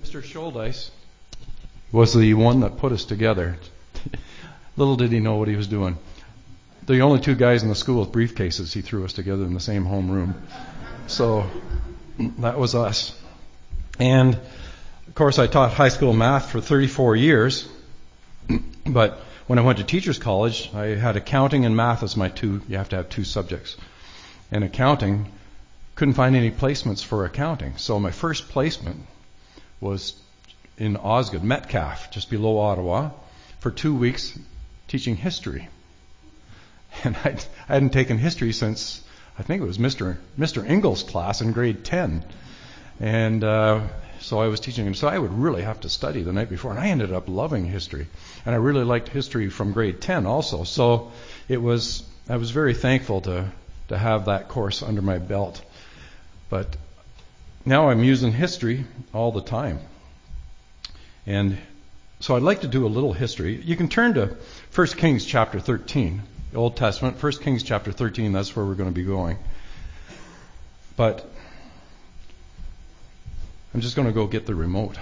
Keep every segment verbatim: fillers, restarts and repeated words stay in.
Mister Scholdice was the one that put us together. Little did he know what he was doing. The only two guys in the school with briefcases, he threw us together in the same homeroom. So that was us. And, of course, I taught high school math for thirty-four years. But when I went to teachers college, I had accounting and math as my two, you have to have two subjects. And accounting, couldn't find any placements for accounting. So my first placement was in Osgood, Metcalfe, just below Ottawa, for two weeks teaching history. And I'd, I hadn't taken history since, I think it was Mister Mister Ingalls' class in grade ten. And uh, so I was teaching him. So I would really have to study the night before. And I ended up loving history. And I really liked history from grade ten also. So it was, I was very thankful to, to have that course under my belt. But now I'm using history all the time. And so I'd like to do a little history. You can turn to First Kings chapter thirteen. The Old Testament, First Kings chapter thirteen, that's where we're going to be going. But I'm just going to go get the remote.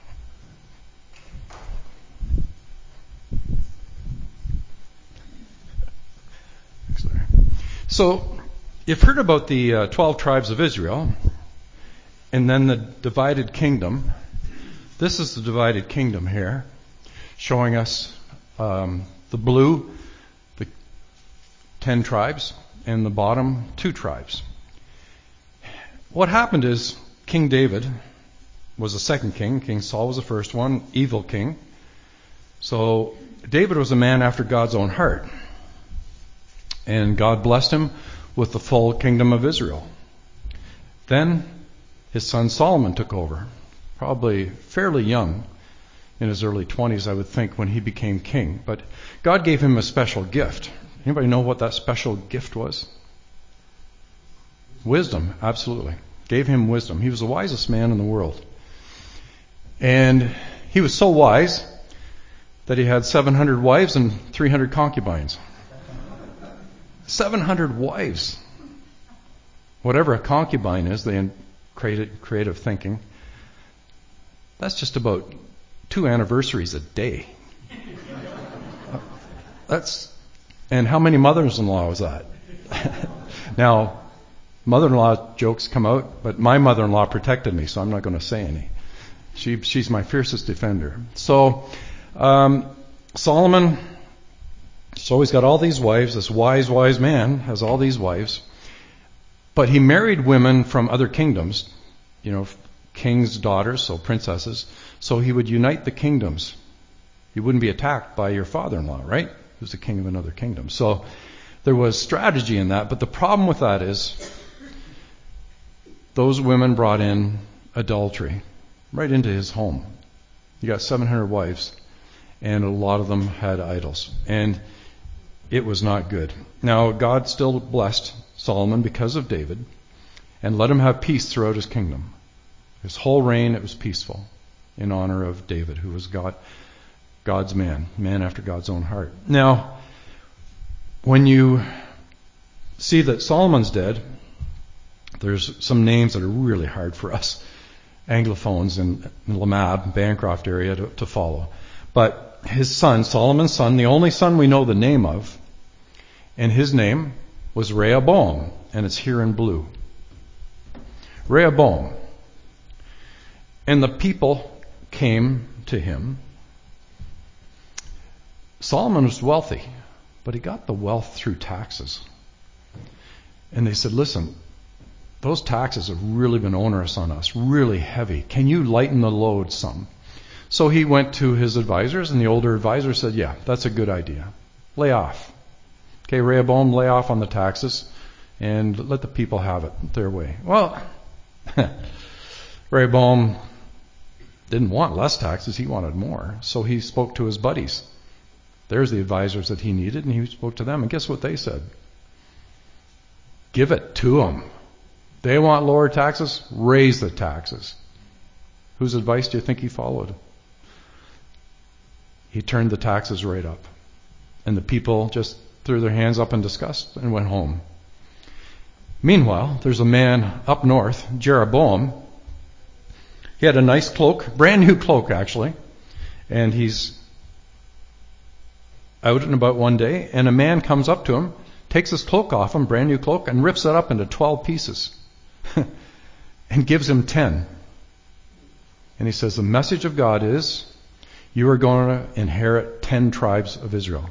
So, you've heard about the uh, twelve tribes of Israel, and then the divided kingdom. This is the divided kingdom here, showing us um, the blue, the ten tribes, and the bottom, two tribes. What happened is King David was the second king. King Saul was the first one, evil king. So David was a man after God's own heart. And God blessed him with the full kingdom of Israel. Then his son Solomon took over, probably fairly young, in his early twenties, I would think, when he became king. But God gave him a special gift. Anybody know what that special gift was? Wisdom, absolutely. Gave him wisdom. He was the wisest man in the world. And he was so wise that he had seven hundred wives and three hundred concubines. seven hundred wives. Whatever a concubine is, they created creative thinking. That's just about two anniversaries a day. That's, and how many mothers-in-law was that? Now, mother-in-law jokes come out, but my mother-in-law protected me, so I'm not going to say any. She, she's my fiercest defender. So, um, Solomon, so he's got all these wives. This wise, wise man has all these wives. But he married women from other kingdoms, you know, king's daughters, so princesses. So he would unite the kingdoms. You wouldn't be attacked by your father-in-law, right? Who's the king of another kingdom. So there was strategy in that. But the problem with that is those women brought in adultery right into his home. You got seven hundred wives, and a lot of them had idols. And it was not good. Now, God still blessed Solomon because of David and let him have peace throughout his kingdom. His whole reign, it was peaceful in honor of David, who was God, God's man, man after God's own heart. Now, when you see that Solomon's dead, there's some names that are really hard for us Anglophones in, in Lamab, Bancroft area to, to follow. But his son, Solomon's son, the only son we know the name of, and his name was Rehoboam, and it's here in blue. Rehoboam. And the people came to him. Solomon was wealthy, but he got the wealth through taxes. And they said, listen, those taxes have really been onerous on us, really heavy. Can you lighten the load some? So he went to his advisors, and the older advisor said, yeah, that's a good idea. Lay off. Okay, Rehoboam, lay off on the taxes and let the people have it their way. Well, Rehoboam didn't want less taxes, he wanted more. So he spoke to his buddies. There's the advisors that he needed, and he spoke to them. And guess what they said? Give it to them. They want lower taxes, raise the taxes. Whose advice do you think he followed? He turned the taxes right up. And the people just threw their hands up in disgust and went home. Meanwhile, there's a man up north, Jeroboam, He had a nice cloak, brand new cloak actually, and he's out and about one day, and a man comes up to him, takes his cloak off him, brand new cloak, and rips it up into twelve pieces and gives him ten. And he says, the message of God is, you are going to inherit ten tribes of Israel.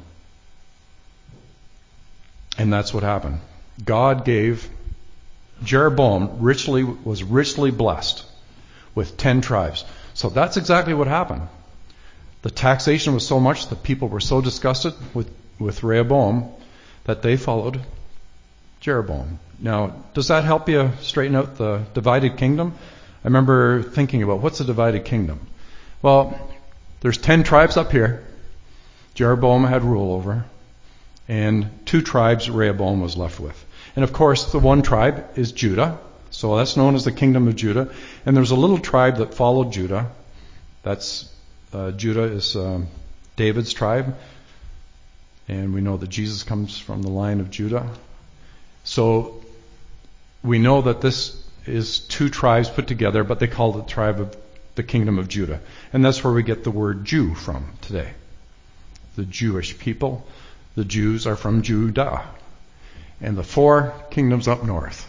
And that's what happened. God gave, Jeroboam richly was richly blessed with ten tribes. So that's exactly what happened. The taxation was so much, the people were so disgusted with, with Rehoboam that they followed Jeroboam. Now, does that help you straighten out the divided kingdom? I remember thinking about, what's a divided kingdom? Well, there's ten tribes up here Jeroboam had rule over, and two tribes Rehoboam was left with. And of course, the one tribe is Judah, so that's known as the kingdom of Judah. And there's a little tribe that followed Judah. That's uh, Judah is um, David's tribe, and we know that Jesus comes from the line of Judah. So we know that this is two tribes put together, but they call it the tribe of the kingdom of Judah. And that's where we get the word Jew from today. The Jewish people. The Jews are from Judah. And the four kingdoms up north.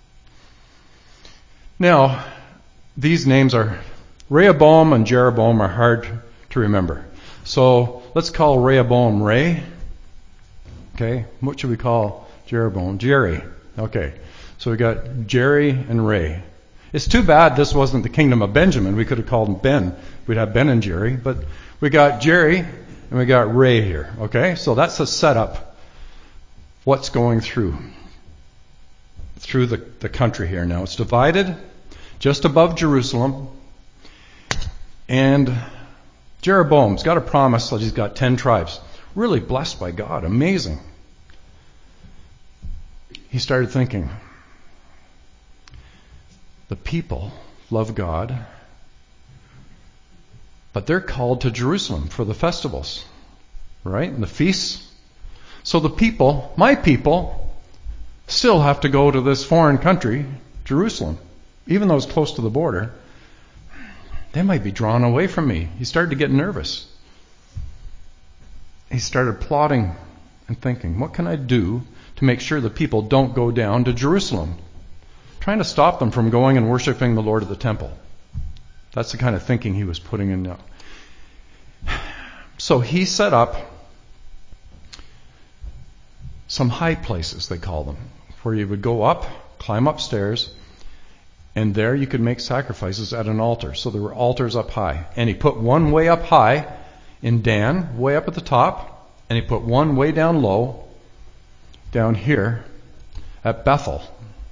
Now, these names are, Rehoboam and Jeroboam are hard to remember. So let's call Rehoboam Ray. Okay, what should we call Jeroboam? Jerry. Okay. So we got Jerry and Ray. It's too bad this wasn't the kingdom of Benjamin. We could have called him Ben. We'd have Ben and Jerry. But we got Jerry and we got Ray here. Okay? So that's a setup. What's going through? Through the, the country here now. It's divided just above Jerusalem. And Jeroboam's got a promise that he's got ten tribes. Really blessed by God. Amazing. He started thinking, the people love God, but they're called to Jerusalem for the festivals, right? And the feasts. So the people, my people, still have to go to this foreign country, Jerusalem, even though it's close to the border. They might be drawn away from me. He started to get nervous. He started plotting and thinking, what can I do to make sure the people don't go down to Jerusalem? Trying to stop them from going and worshiping the Lord at the temple. That's the kind of thinking he was putting in now. So he set up some high places, they call them, where you would go up, climb upstairs, and there you could make sacrifices at an altar. So there were altars up high. And he put one way up high in Dan, way up at the top, and he put one way down low, down here at Bethel,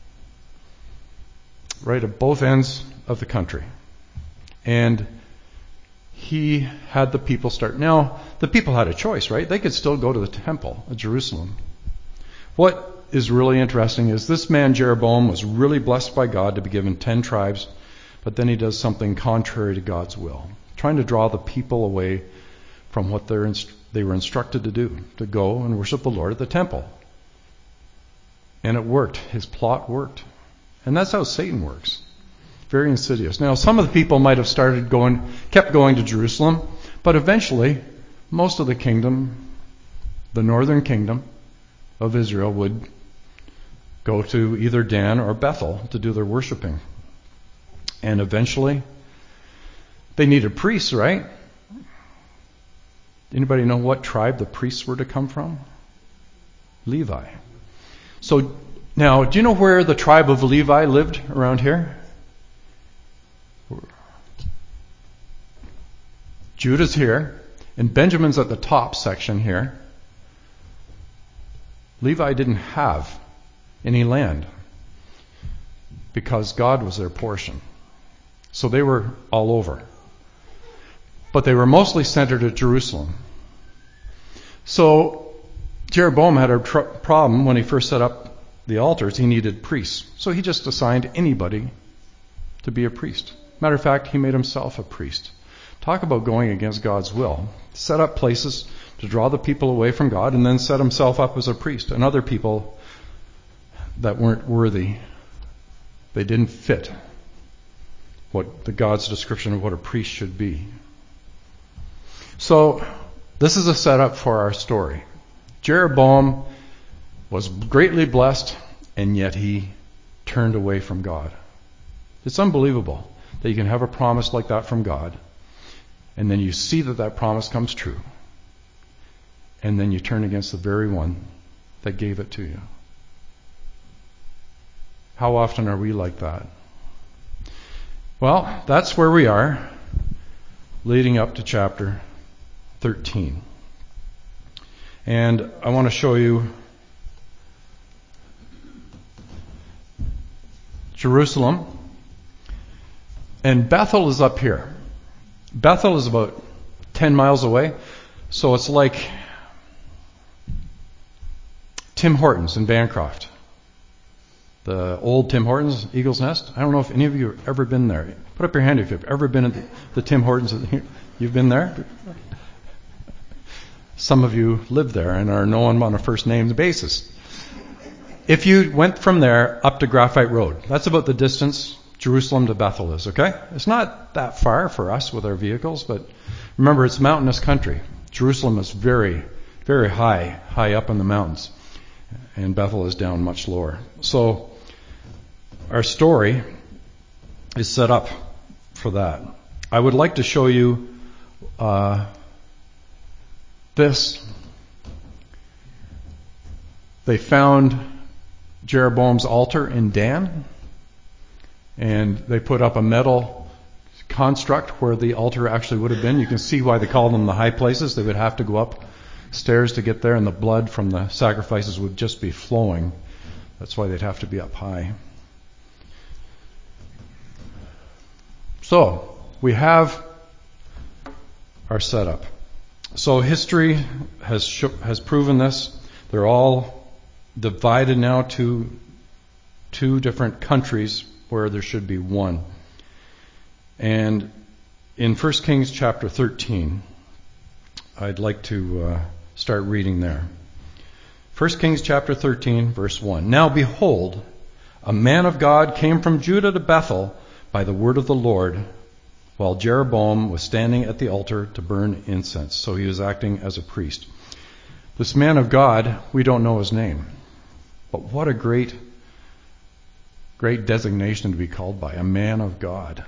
right at both ends of the country. And he had the people start. Now, the people had a choice, right? They could still go to the temple at Jerusalem. What is really interesting is this man Jeroboam was really blessed by God to be given ten tribes, but then he does something contrary to God's will, trying to draw the people away from what they're inst- they were instructed to do, to go and worship the Lord at the temple. And it worked. His plot worked. And that's how Satan works. Very insidious. Now, some of the people might have started going, kept going to Jerusalem, but eventually, most of the kingdom, the northern kingdom of Israel, would go to either Dan or Bethel to do their worshiping. And eventually, they needed priests, right? Anybody know what tribe the priests were to come from? Levi. So, now, do you know where the tribe of Levi lived around here? Judah's here, and Benjamin's at the top section here. Levi didn't have any land because God was their portion. So they were all over. But they were mostly centered at Jerusalem. So Jeroboam had a tr- problem when he first set up the altars. He needed priests. So he just assigned anybody to be a priest. Matter of fact, he made himself a priest. Talk about going against God's will. Set up places to draw the people away from God, and then set himself up as a priest. And other people that weren't worthy, they didn't fit. what the God's description of what a priest should be. So this is a setup for our story. Jeroboam was greatly blessed, and yet he turned away from God. It's unbelievable that you can have a promise like that from God, and then you see that that promise comes true, and then you turn against the very one that gave it to you. How often are we like that? Well, that's where we are, leading up to chapter thirteen. And I want to show you Jerusalem. And Bethel is up here. Bethel is about ten miles away. So it's like Tim Hortons in Bancroft. The old Tim Hortons, Eagle's Nest. I don't know if any of you have ever been there. Put up your hand if you've ever been at the, the Tim Hortons. You've been there? Some of you live there and are known on a first name basis. If you went from there up to Graphite Road, that's about the distance Jerusalem to Bethel is, okay? It's not that far for us with our vehicles, but remember, it's mountainous country. Jerusalem is very, very high, high up in the mountains, and Bethel is down much lower. So our story is set up for that. I would like to show you uh, this. They found Jeroboam's altar in Dan, and they put up a metal construct where the altar actually would have been. You can see why they call them the high places. They would have to go up stairs to get there, and the blood from the sacrifices would just be flowing. That's why they'd have to be up high. So, we have our setup. So history has sh- has proven this. They're all divided now to two different countries where there should be one. And in First Kings chapter thirteen, I'd like to uh, start reading there. First Kings chapter thirteen, verse one. Now behold, a man of God came from Judah to Bethel by the word of the Lord, while Jeroboam was standing at the altar to burn incense. So he was acting as a priest. This man of God, we don't know his name. But what a great, great designation to be called by, a man of God.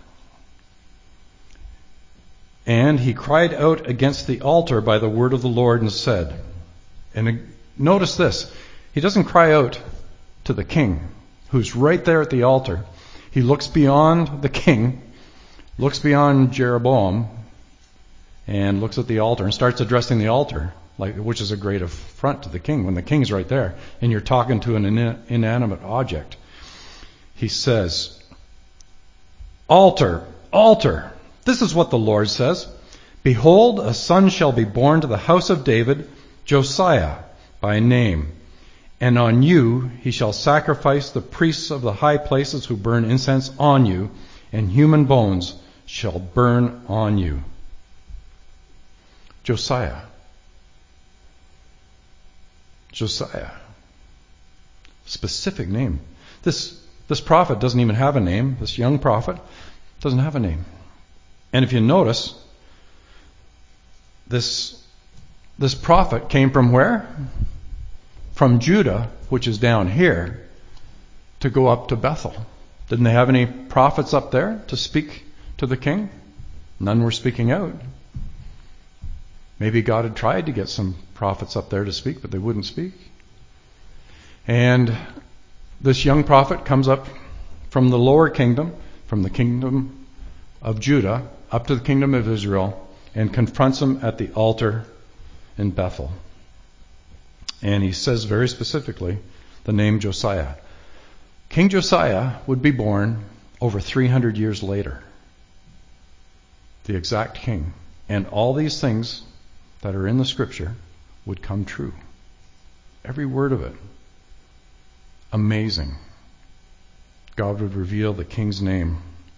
And he cried out against the altar by the word of the Lord and said, and notice this, he doesn't cry out to the king, who's right there at the altar. He looks beyond the king, looks beyond Jeroboam, and looks at the altar and starts addressing the altar, like which is a great affront to the king when the king's right there and you're talking to an in- inanimate object. He says, Altar, altar, this is what the Lord says. Behold, a son shall be born to the house of David, Josiah by name. And on you he shall sacrifice the priests of the high places who burn incense on you, and human bones shall burn on you. Josiah. Josiah. Specific name. This this prophet doesn't even have a name. This young prophet doesn't have a name. And if you notice, this this prophet came from where? From Judah, which is down here, to go up to Bethel. Didn't they have any prophets up there to speak to the king? None were speaking out. Maybe God had tried to get some prophets up there to speak, but they wouldn't speak. And this young prophet comes up from the lower kingdom, from the kingdom of Judah, up to the kingdom of Israel, and confronts him at the altar in Bethel. And he says very specifically the name Josiah. King Josiah would be born over three hundred years later. The exact king. And all these things that are in the scripture would come true. Every word of it. Amazing. God would reveal the king's name.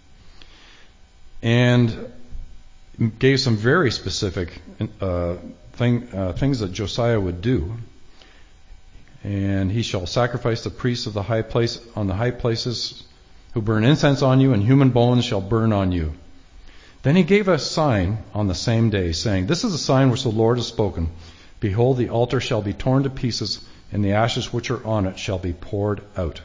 And gave some very specific uh, thing, uh, things that Josiah would do. And he shall sacrifice the priests of the high place on the high places who burn incense on you, and human bones shall burn on you. Then he gave a sign on the same day, saying, This is a sign which the Lord has spoken. Behold, the altar shall be torn to pieces, and the ashes which are on it shall be poured out.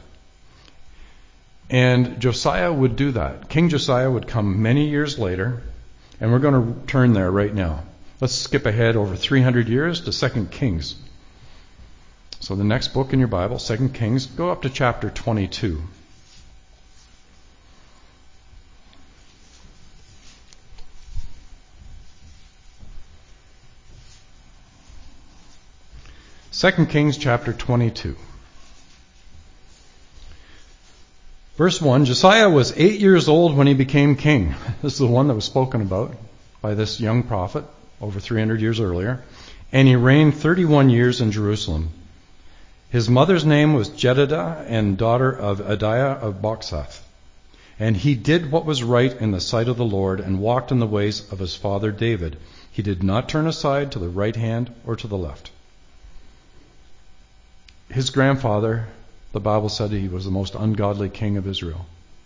And Josiah would do that. King Josiah would come many years later, and we're going to turn there right now. Let's skip ahead over three hundred years to Second Kings. So the next book in your Bible, Second Kings, go up to chapter twenty-two. Second Kings chapter twenty-two. Verse one, Josiah was eight years old when he became king. This is the one that was spoken about by this young prophet over three hundred years earlier. And he reigned thirty-one years in Jerusalem. His mother's name was Jedidah, and daughter of Adiah of Boxath. And he did what was right in the sight of the Lord, and walked in the ways of his father David. He did not turn aside to the right hand or to the left. His grandfather, the Bible said he was the most ungodly king of Israel.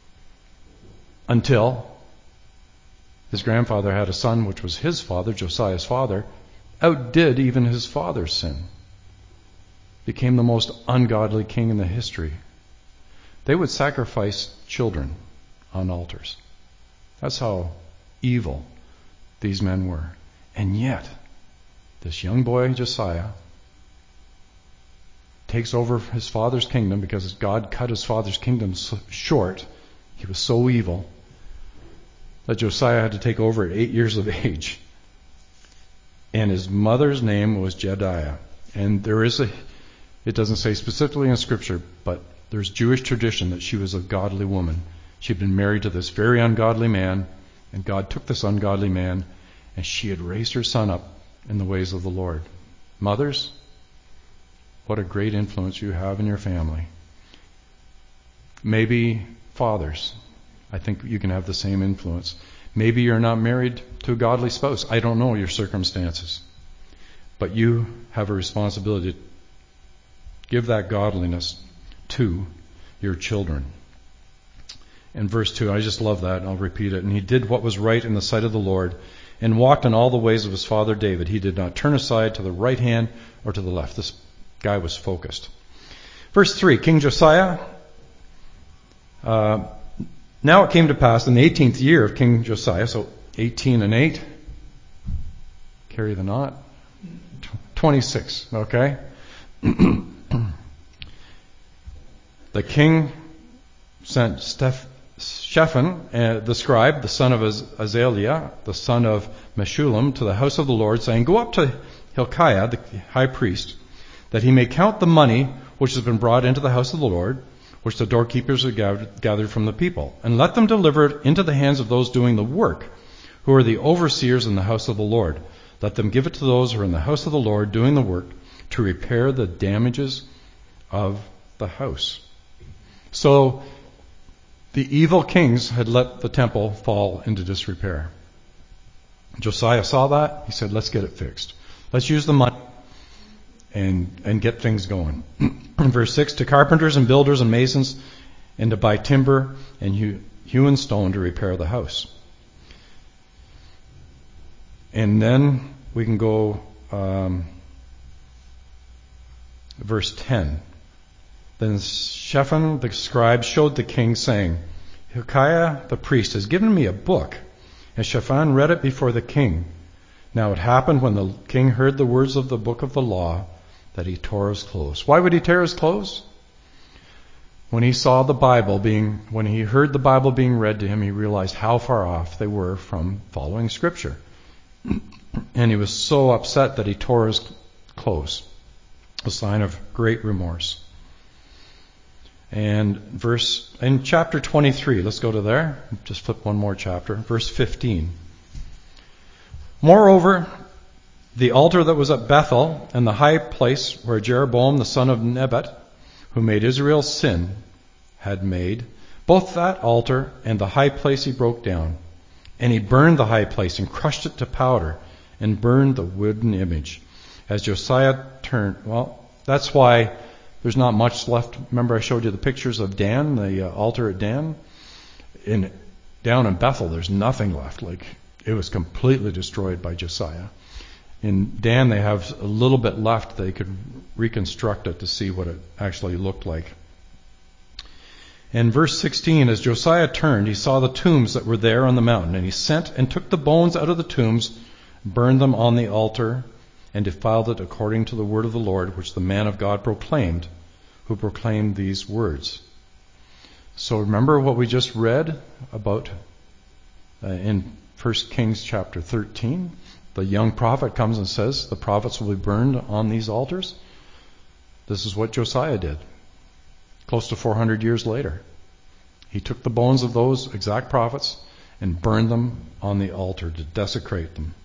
Until his grandfather had a son, which was his father, Josiah's father, outdid even his father's sin. Became the most ungodly king in the history. They would sacrifice children on altars. That's how evil these men were. And yet, this young boy, Josiah, takes over his father's kingdom because God cut his father's kingdom so short. He was so evil that Josiah had to take over at eight years of age. And his mother's name was Jedidah. And there is a, it doesn't say specifically in Scripture, but there's Jewish tradition that she was a godly woman. She'd been married to this very ungodly man, and God took this ungodly man, and she had raised her son up in the ways of the Lord. Mothers, what a great influence you have in your family. Maybe fathers, I think you can have the same influence. Maybe you're not married to a godly spouse. I don't know your circumstances. But you have a responsibility to give that godliness to your children. In verse two, I just love that. I'll repeat it. And he did what was right in the sight of the Lord, and walked in all the ways of his father David. He did not turn aside to the right hand or to the left. This guy was focused. Verse three, King Josiah. Uh, now it came to pass in the eighteenth year of King Josiah, so eighteen and eight, carry the knot, twenty-six, okay? The king sent Steph, Shaphan, uh, the scribe, the son of Azaliah, the son of Meshullam, to the house of the Lord, saying, Go up to Hilkiah, the high priest, that he may count the money which has been brought into the house of the Lord, which the doorkeepers have gathered, gathered from the people, and let them deliver it into the hands of those doing the work, who are the overseers in the house of the Lord. Let them give it to those who are in the house of the Lord doing the work, to repair the damages of the house. So the evil kings had let the temple fall into disrepair. Josiah saw that. He said, let's get it fixed. Let's use the money and and get things going. In verse six, to carpenters and builders and masons, and to buy timber and hew, hewn stone to repair the house. And then we can go um, verse ten. Then Shaphan the scribe showed the king, saying, Hilkiah the priest has given me a book. And Shaphan read it before the king. Now it happened when the king heard the words of the book of the law that he tore his clothes. Why would he tear his clothes? When he saw the Bible being, when he heard the Bible being read to him, he realized how far off they were from following Scripture. And he was so upset that he tore his clothes, a sign of great remorse. And verse, in chapter twenty-three, let's go to there. Just flip one more chapter. Verse fifteen. Moreover, the altar that was at Bethel and the high place where Jeroboam the son of Nebat, who made Israel sin, had made, both that altar and the high place he broke down. And he burned the high place and crushed it to powder and burned the wooden image. As Josiah turned, well, that's why there's not much left. Remember I showed you the pictures of Dan, the uh, altar at Dan? in down in Bethel, there's nothing left. Like, it was completely destroyed by Josiah. In Dan, they have a little bit left. They could reconstruct it to see what it actually looked like. In verse sixteen, as Josiah turned, he saw the tombs that were there on the mountain, and he sent and took the bones out of the tombs, burned them on the altar, and defiled it according to the word of the Lord, which the man of God proclaimed, who proclaimed these words. So remember what we just read about uh, in First Kings chapter thirteen? The young prophet comes and says the prophets will be burned on these altars. This is what Josiah did. Close to four hundred years later. He took the bones of those exact prophets and burned them on the altar to desecrate them.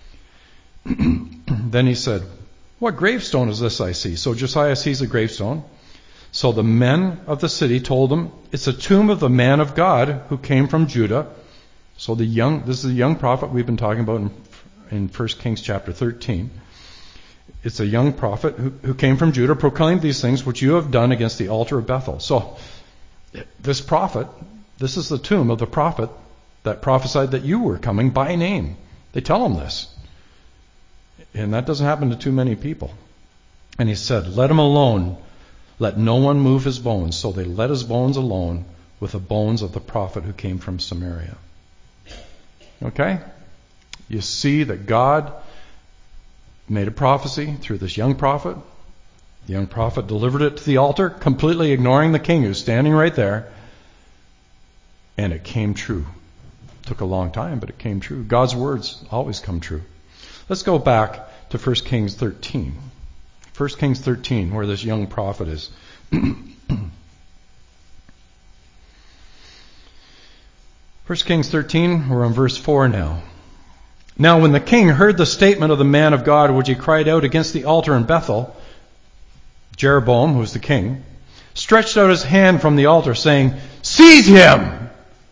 Then he said, "What gravestone is this I see?" So Josiah sees a gravestone. So the men of the city told him, "It's a tomb of the man of God who came from Judah." So the young, this is a young prophet we've been talking about in, in First Kings chapter thirteen. It's a young prophet who, who came from Judah, proclaimed these things which you have done against the altar of Bethel. So this prophet, this is the tomb of the prophet that prophesied that you were coming by name. They tell him this. And that doesn't happen to too many people. And he said, "Let him alone. Let no one move his bones." So they let his bones alone with the bones of the prophet who came from Samaria. Okay? You see that God made a prophecy through this young prophet. The young prophet delivered it to the altar, completely ignoring the king who's standing right there. And it came true. It took a long time, but it came true. God's words always come true. Let's go back to First Kings thirteen. First Kings thirteen, where this young prophet is. First Kings thirteen, we're on verse four now. "Now when the king heard the statement of the man of God which he cried out against the altar in Bethel, Jeroboam, who's the king, stretched out his hand from the altar, saying, 'Seize him!'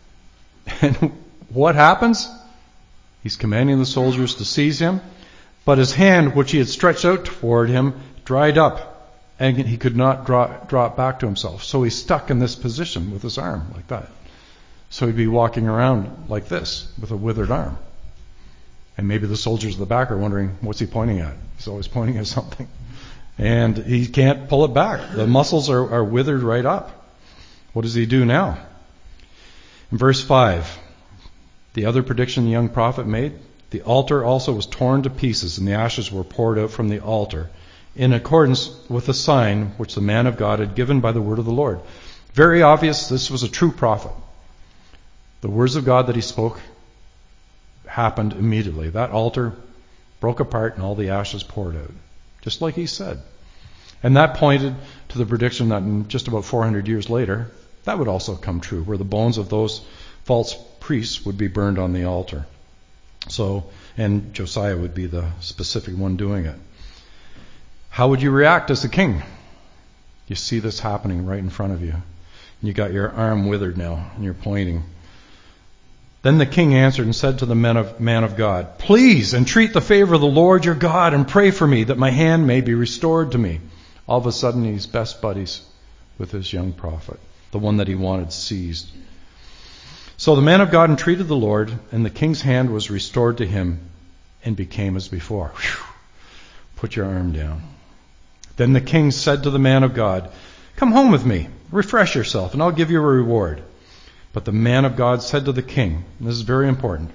And what happens? He's commanding the soldiers to seize him, but his hand, which he had stretched out toward him, dried up, and he could not draw, draw it back to himself. So he's stuck in this position with his arm like that. So he'd be walking around like this with a withered arm. And maybe the soldiers in the back are wondering, what's he pointing at? He's always pointing at something. And he can't pull it back. The muscles are, are withered right up. What does he do now? In verse five, the other prediction the young prophet made, the altar also was torn to pieces, and the ashes were poured out from the altar, in accordance with the sign which the man of God had given by the word of the Lord. Very obvious, this was a true prophet. The words of God that he spoke happened immediately. That altar broke apart and all the ashes poured out, just like he said. And that pointed to the prediction that in just about four hundred years later, that would also come true, where the bones of those false priests would be burned on the altar. So, and Josiah would be the specific one doing it. How would you react as a king? You see this happening right in front of you. And you got your arm withered now, and you're pointing. Then the king answered and said to the man of, man of God, "Please entreat the favor of the Lord your God and pray for me that my hand may be restored to me." All of a sudden he's best buddies with this young prophet, the one that he wanted seized. So the man of God entreated the Lord, and the king's hand was restored to him and became as before. Whew. Put your arm down. Then the king said to the man of God, "Come home with me, refresh yourself, and I'll give you a reward." But the man of God said to the king, and this is very important,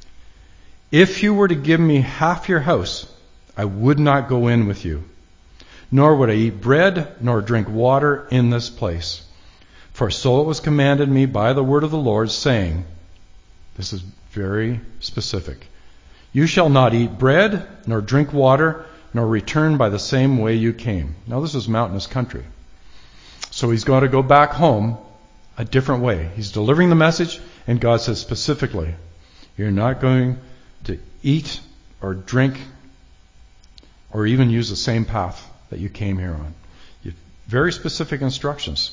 "If you were to give me half your house, I would not go in with you, nor would I eat bread nor drink water in this place. For so it was commanded me by the word of the Lord, saying," this is very specific, "You shall not eat bread nor drink water, nor return by the same way you came." Now this is mountainous country. So he's got to go back home a different way. He's delivering the message, and God says specifically, you're not going to eat or drink or even use the same path that you came here on. You, very specific instructions.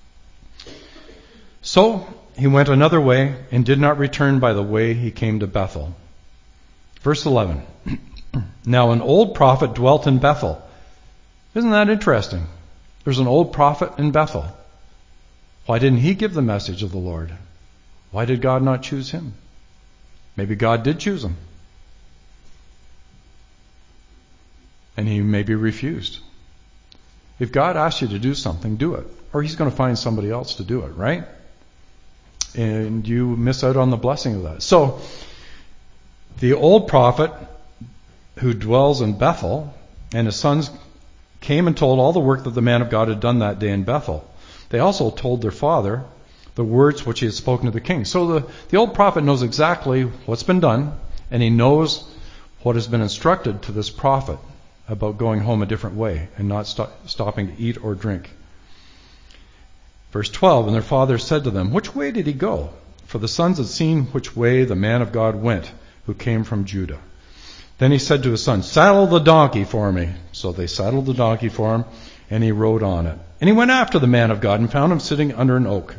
So he went another way and did not return by the way he came to Bethel. Verse eleven. Now an old prophet dwelt in Bethel. Isn't that interesting? There's an old prophet in Bethel. Why didn't he give the message of the Lord? Why did God not choose him? Maybe God did choose him. And he maybe refused. If God asks you to do something, do it. Or he's going to find somebody else to do it, right? And you miss out on the blessing of that. So, the old prophet who dwells in Bethel and his sons came and told all the work that the man of God had done that day in Bethel. They also told their father the words which he had spoken to the king. So the, the old prophet knows exactly what's been done, and he knows what has been instructed to this prophet about going home a different way and not stop, stopping to eat or drink. Verse twelve, and their father said to them, which way did he go? For the sons had seen which way the man of God went, who came from Judah. Then he said to his son, saddle the donkey for me. So they saddled the donkey for him, and he rode on it. And he went after the man of God and found him sitting under an oak.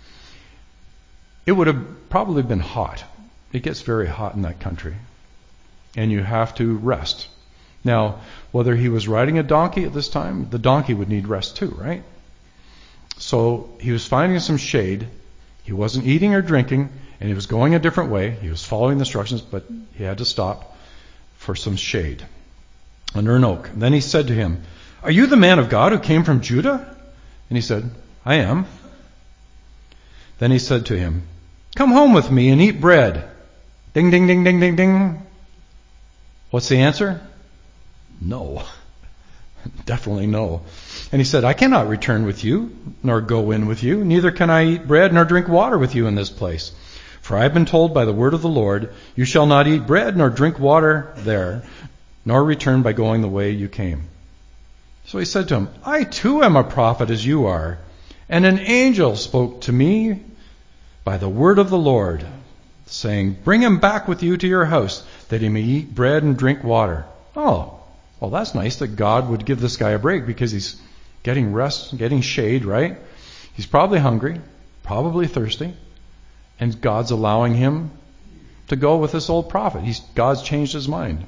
It would have probably been hot. It gets very hot in that country. And you have to rest. Now, whether he was riding a donkey at this time, the donkey would need rest too, right? So he was finding some shade. He wasn't eating or drinking, and he was going a different way. He was following the instructions, but he had to stop for some shade under an oak. And then he said to him, are you the man of God who came from Judah? And he said, I am. Then he said to him, come home with me and eat bread. Ding, ding, ding, ding, ding, ding. What's the answer? No. Definitely no. And he said, I cannot return with you, nor go in with you. Neither can I eat bread nor drink water with you in this place. For I have been told by the word of the Lord, you shall not eat bread nor drink water there, nor return by going the way you came. So he said to him, I too am a prophet as you are. And an angel spoke to me by the word of the Lord, saying, bring him back with you to your house, that he may eat bread and drink water. Oh, well, that's nice that God would give this guy a break because he's getting rest, getting shade, right? He's probably hungry, probably thirsty, and God's allowing him to go with this old prophet. He's, God's changed his mind.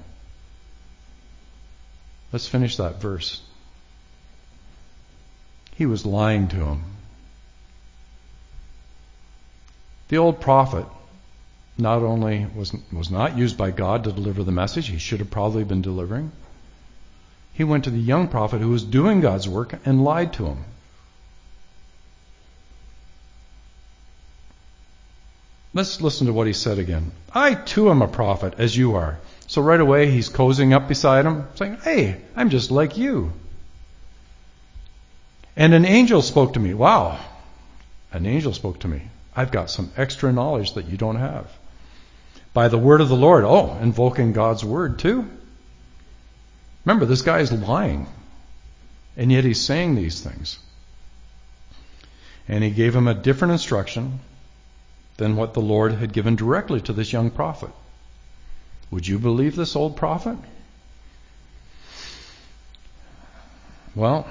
Let's finish that verse. He was lying to him. The old prophet not only was, was not used by God to deliver the message, he should have probably been delivering. He went to the young prophet who was doing God's work and lied to him. Let's listen to what he said again. I too am a prophet as you are. So right away he's cozying up beside him, saying, hey, I'm just like you. And an angel spoke to me. Wow. An angel spoke to me. I've got some extra knowledge that you don't have. By the word of the Lord. Oh, invoking God's word too. Remember, this guy is lying. And yet he's saying these things. And he gave him a different instruction than what the Lord had given directly to this young prophet. Would you believe this old prophet? Well,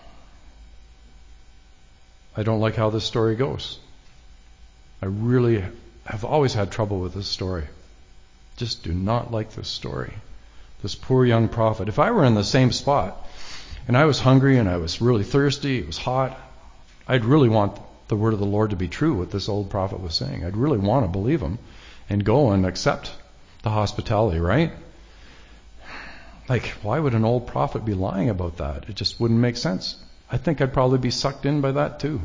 I don't like how this story goes. I really have always had trouble with this story. Just do not like this story. This poor young prophet. If I were in the same spot and I was hungry and I was really thirsty, it was hot, I'd really want the word of the Lord to be true, what this old prophet was saying. I'd really want to believe him and go and accept the hospitality, right? Like, why would an old prophet be lying about that? It just wouldn't make sense. I think I'd probably be sucked in by that too.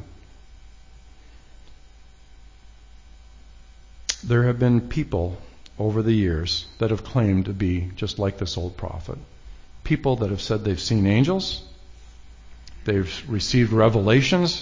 There have been people over the years that have claimed to be just like this old prophet. People that have said they've seen angels, they've received revelations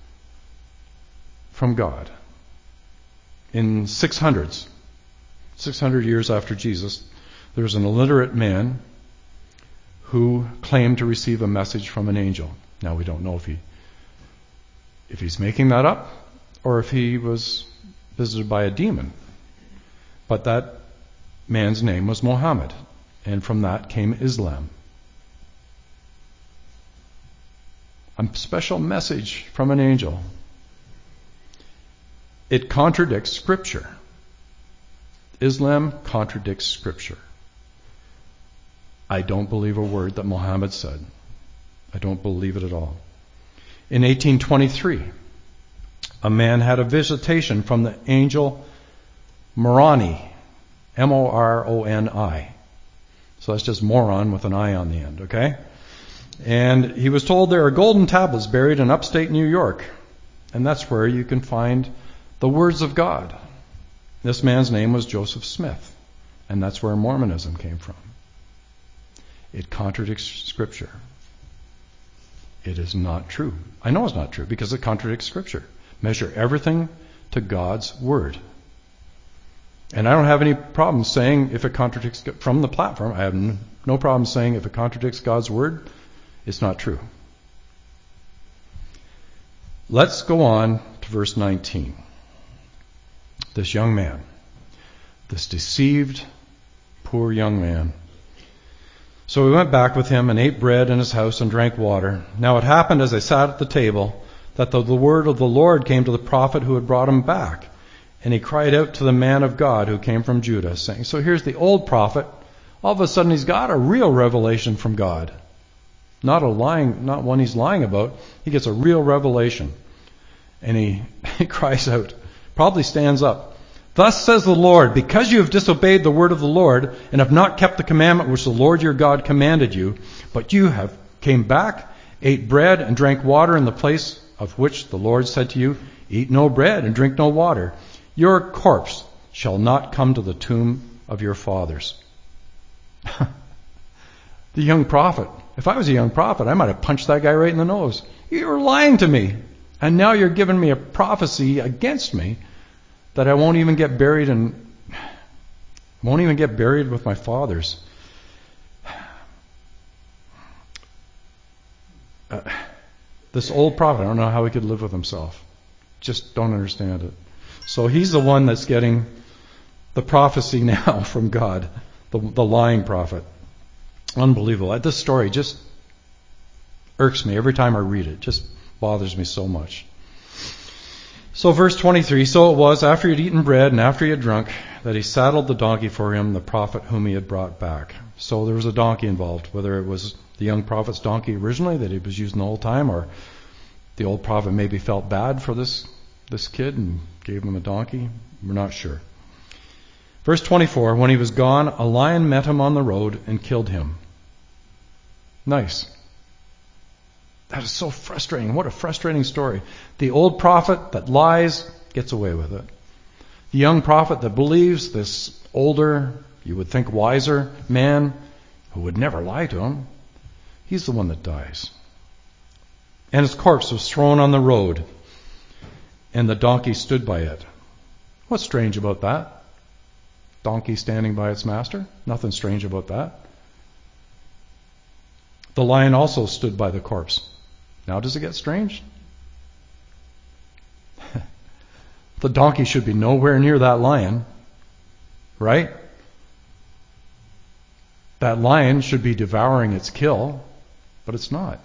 from God. In six hundreds, six hundred years after Jesus, there was an illiterate man who claimed to receive a message from an angel. Now we don't know if he if he's making that up or if he was visited by a demon. But that man's name was Muhammad, and from that came Islam. A special message from an angel. It contradicts Scripture. Islam contradicts Scripture. I don't believe a word that Muhammad said. I don't believe it at all. In eighteen twenty-three, a man had a visitation from the angel Moroni, M O R O N I. So that's just moron with an I on the end, okay? And he was told there are golden tablets buried in upstate New York, and that's where you can find the words of God. This man's name was Joseph Smith, and that's where Mormonism came from. It contradicts Scripture. It is not true. I know it's not true because it contradicts Scripture. Measure everything to God's Word. And I don't have any problem saying if it contradicts, from the platform, I have no problem saying if it contradicts God's Word, it's not true. Let's go on to verse nineteen. This young man, this deceived, poor young man. So we went back with him and ate bread in his house and drank water. Now it happened as I sat at the table that the, the word of the Lord came to the prophet who had brought him back. And he cried out to the man of God who came from Judah, saying, so here's the old prophet. All of a sudden he's got a real revelation from God. Not a lying, not one he's lying about. He gets a real revelation. And he, he cries out, probably stands up. Thus says the Lord, because you have disobeyed the word of the Lord and have not kept the commandment which the Lord your God commanded you, but you have came back, ate bread and drank water in the place of which the Lord said to you, eat no bread and drink no water. Your corpse shall not come to the tomb of your fathers. The young prophet. If I was a young prophet, I might have punched that guy right in the nose. You were lying to me. And now you're giving me a prophecy against me that I won't even get buried and won't even get buried with my fathers. Uh, this old prophet, I don't know how he could live with himself. Just don't understand it. So he's the one that's getting the prophecy now from God, the, the lying prophet. Unbelievable. This story just irks me every time I read it. Just bothers me so much. So verse twenty-three, so it was after he had eaten bread and after he had drunk that he saddled the donkey for him, the prophet whom he had brought back. So there was a donkey involved, whether it was the young prophet's donkey originally that he was using the whole time, or the old prophet maybe felt bad for this, this kid and gave him a donkey. We're not sure. Verse twenty-four, when he was gone, a lion met him on the road and killed him. Nice. That is so frustrating. What a frustrating story. The old prophet that lies gets away with it. The young prophet that believes, this older, you would think wiser man who would never lie to him, he's the one that dies. And his corpse was thrown on the road, and the donkey stood by it. What's strange about that? Donkey standing by its master? Nothing strange about that. The lion also stood by the corpse. Now does it get strange? The donkey should be nowhere near that lion, right? That lion should be devouring its kill, but it's not.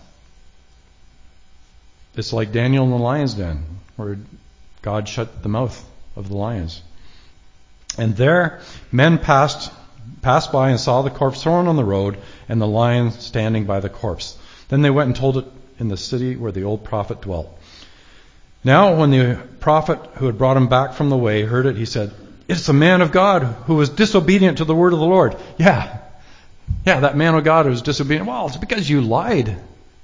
It's like Daniel in the lion's den, where God shut the mouth of the lions. And there men passed passed by and saw the corpse thrown on the road and the lion standing by the corpse. Then they went and told it in the city where the old prophet dwelt. Now when the prophet who had brought him back from the way heard it, he said, it's a man of God who was disobedient to the word of the Lord. Yeah, yeah, that man of God who was disobedient. Well, it's because you lied.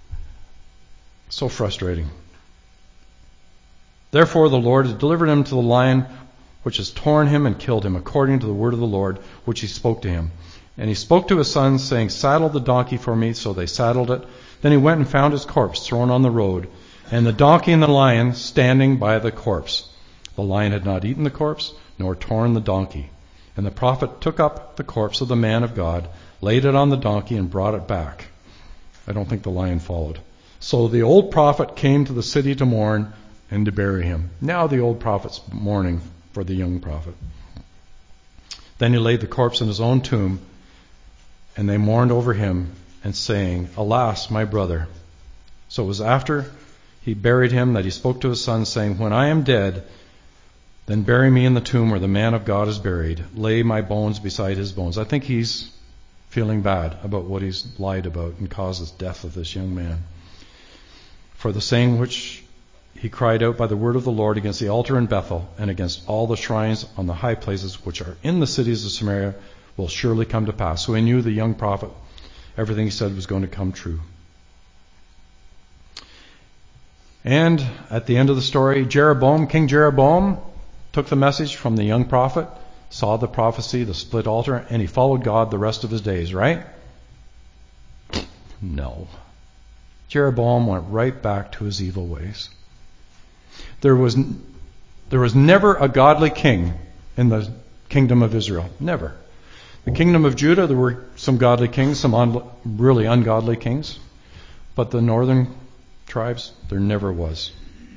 So frustrating. Therefore the Lord has delivered him to the lion, which has torn him and killed him, according to the word of the Lord, which he spoke to him. And he spoke to his sons, saying, saddle the donkey for me. So they saddled it. Then he went and found his corpse thrown on the road, and the donkey and the lion standing by the corpse. The lion had not eaten the corpse, nor torn the donkey. And the prophet took up the corpse of the man of God, laid it on the donkey, and brought it back. I don't think the lion followed. So the old prophet came to the city to mourn and to bury him. Now the old prophet's mourning for the young prophet. Then he laid the corpse in his own tomb, and they mourned over him, and saying, alas, my brother. So it was after he buried him that he spoke to his son, saying, when I am dead, then bury me in the tomb where the man of God is buried. Lay my bones beside his bones. I think he's feeling bad about what he's lied about and caused the death of this young man. For the saying which he cried out by the word of the Lord against the altar in Bethel and against all the shrines on the high places which are in the cities of Samaria will surely come to pass. So he knew the young prophet, everything he said was going to come true. And at the end of the story, Jeroboam, King Jeroboam, took the message from the young prophet, saw the prophecy, the split altar, and he followed God the rest of his days, right? No. Jeroboam went right back to his evil ways. There was, there was never a godly king in the kingdom of Israel. Never. The kingdom of Judah, there were some godly kings, some un, really ungodly kings. But the northern tribes, there never was.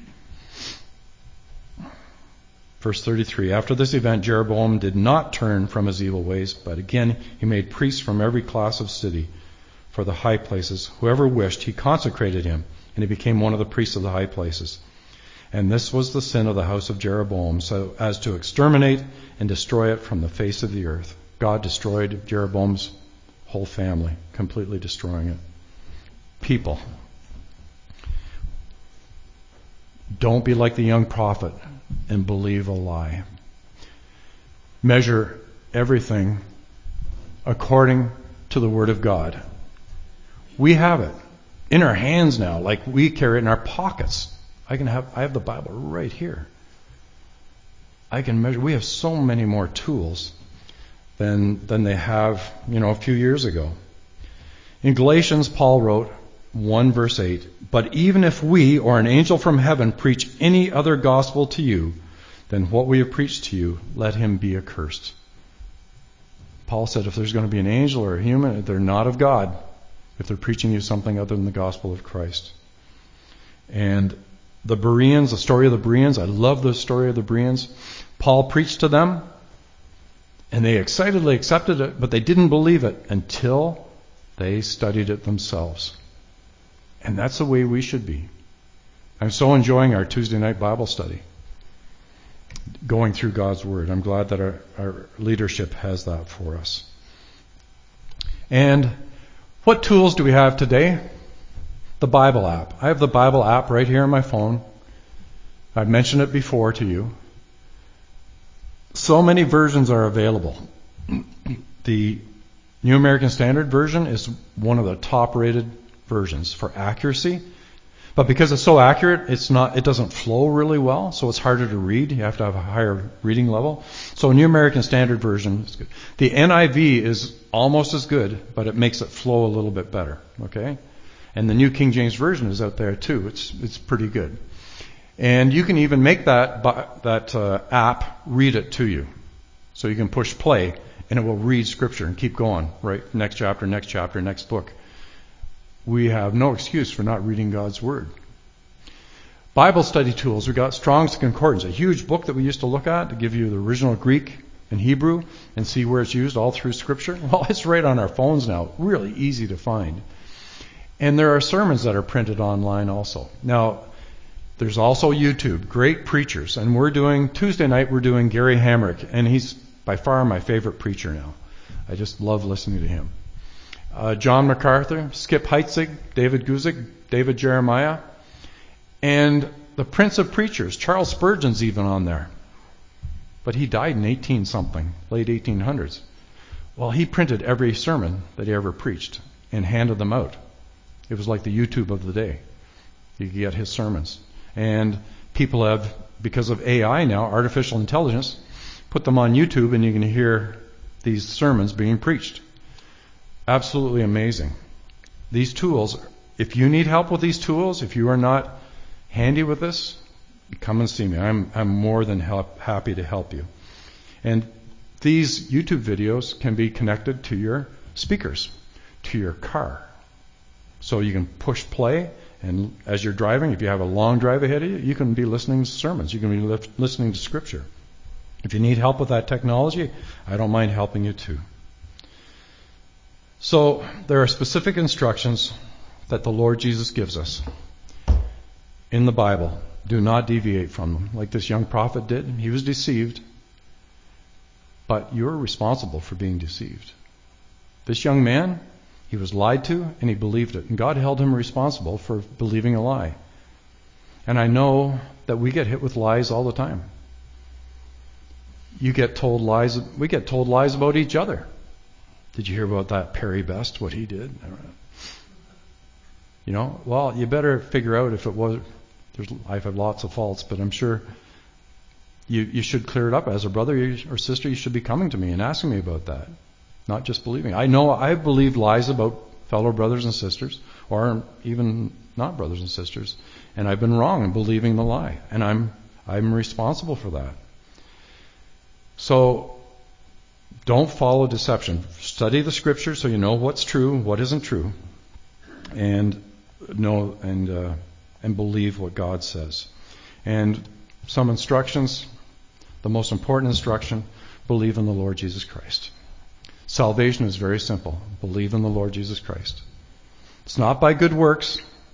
Verse thirty-three, after this event, Jeroboam did not turn from his evil ways, but again he made priests from every class of city for the high places. Whoever wished, he consecrated him, and he became one of the priests of the high places. And this was the sin of the house of Jeroboam, so as to exterminate and destroy it from the face of the earth. God destroyed Jeroboam's whole family, completely destroying it. People, don't be like the young prophet and believe a lie. Measure everything according to the Word of God. We have it in our hands now, like we carry it in our pockets. I can have I have the Bible right here. I can measure. We have so many more tools than than they have, you know, a few years ago. In Galatians, Paul wrote one verse eight, but even if we or an angel from heaven preach any other gospel to you than what we have preached to you, let him be accursed. Paul said if there's going to be an angel or a human, they're not of God if they're preaching you something other than the gospel of Christ. And the Bereans, the story of the Bereans, I love the story of the Bereans. Paul preached to them, and they excitedly accepted it, but they didn't believe it until they studied it themselves. And that's the way we should be. I'm so enjoying our Tuesday night Bible study, going through God's Word. I'm glad that our, our leadership has that for us. And what tools do we have today? The Bible app. I have the Bible app right here on my phone. I've mentioned it before to you. So many versions are available. The New American Standard Version is one of the top-rated versions for accuracy. But because it's so accurate, it's not. It doesn't flow really well, so it's harder to read. You have to have a higher reading level. So New American Standard Version is good. The N I V is almost as good, but it makes it flow a little bit better. Okay? And the New King James Version is out there too. It's it's pretty good. And you can even make that that uh, app read it to you. So you can push play and it will read Scripture and keep going, right? Next chapter, next chapter, next book. We have no excuse for not reading God's Word. Bible study tools. We've got Strong's Concordance, a huge book that we used to look at to give you the original Greek and Hebrew and see where it's used all through Scripture. Well, it's right on our phones now. Really easy to find. And there are sermons that are printed online also. Now, there's also YouTube, great preachers. And we're doing, Tuesday night, we're doing Gary Hamrick. And he's by far my favorite preacher now. I just love listening to him. Uh, John MacArthur, Skip Heitzig, David Guzik, David Jeremiah. And the Prince of Preachers, Charles Spurgeon's even on there. But he died in eighteen something, late eighteen hundreds. Well, he printed every sermon that he ever preached and handed them out. It was like the YouTube of the day. You could get his sermons. And people have, because of A I now, artificial intelligence, put them on YouTube and you can hear these sermons being preached. Absolutely amazing. These tools, if you need help with these tools, if you are not handy with this, come and see me. I'm I'm more than help, happy to help you. And these YouTube videos can be connected to your speakers, to your car. So you can push play, and as you're driving, if you have a long drive ahead of you, you can be listening to sermons. You can be li- listening to Scripture. If you need help with that technology, I don't mind helping you too. So there are specific instructions that the Lord Jesus gives us in the Bible. Do not deviate from them. Like this young prophet did. He was deceived. But you're responsible for being deceived. This young man, he was lied to and he believed it. And God held him responsible for believing a lie. And I know that we get hit with lies all the time. You get told lies, we get told lies about each other. Did you hear about that Perry Best, what he did? You know, well, you better figure out if it was, there's, I've had lots of faults, but I'm sure you, you should clear it up. As a brother or sister, you should be coming to me and asking me about that, not just believing. I know I've believed lies about fellow brothers and sisters, or even not brothers and sisters, and I've been wrong in believing the lie, and I'm I'm responsible for that. So don't follow deception. Study the Scripture so you know what's true, what isn't true, and know and uh, and believe what God says. And some instructions. The most important instruction: believe in the Lord Jesus Christ. Salvation is very simple. Believe in the Lord Jesus Christ. It's not by good works.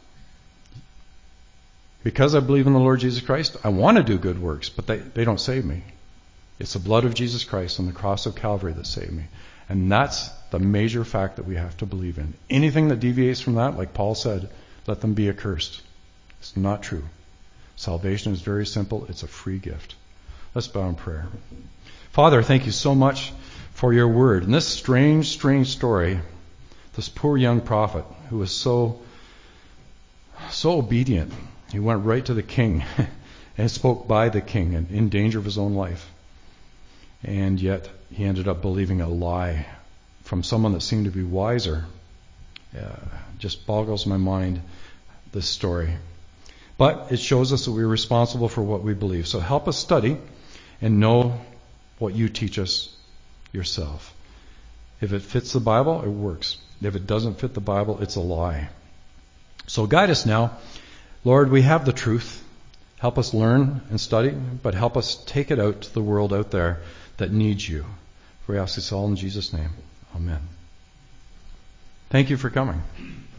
Because I believe in the Lord Jesus Christ, I want to do good works, but they, they don't save me. It's the blood of Jesus Christ on the cross of Calvary that saved me. And that's the major fact that we have to believe in. Anything that deviates from that, like Paul said, let them be accursed. It's not true. Salvation is very simple. It's a free gift. Let's bow in prayer. Father, thank you so much for your word. And this strange, strange story, this poor young prophet who was so, so obedient. He went right to the king and spoke by the king and in danger of his own life. And yet he ended up believing a lie from someone that seemed to be wiser. Uh, just boggles my mind, this story. But it shows us that we're responsible for what we believe. So help us study and know what you teach us yourself. If it fits the Bible, it works. If it doesn't fit the Bible, it's a lie. So guide us now. Lord, we have the truth. Help us learn and study, but help us take it out to the world out there that needs you. We ask this all in Jesus' name. Amen. Thank you for coming.